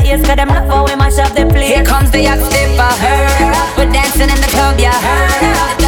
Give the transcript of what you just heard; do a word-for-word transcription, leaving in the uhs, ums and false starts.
bass, cause them love how we mash up the place. Here comes the yacht stepper. We're dancing in the club, yeah.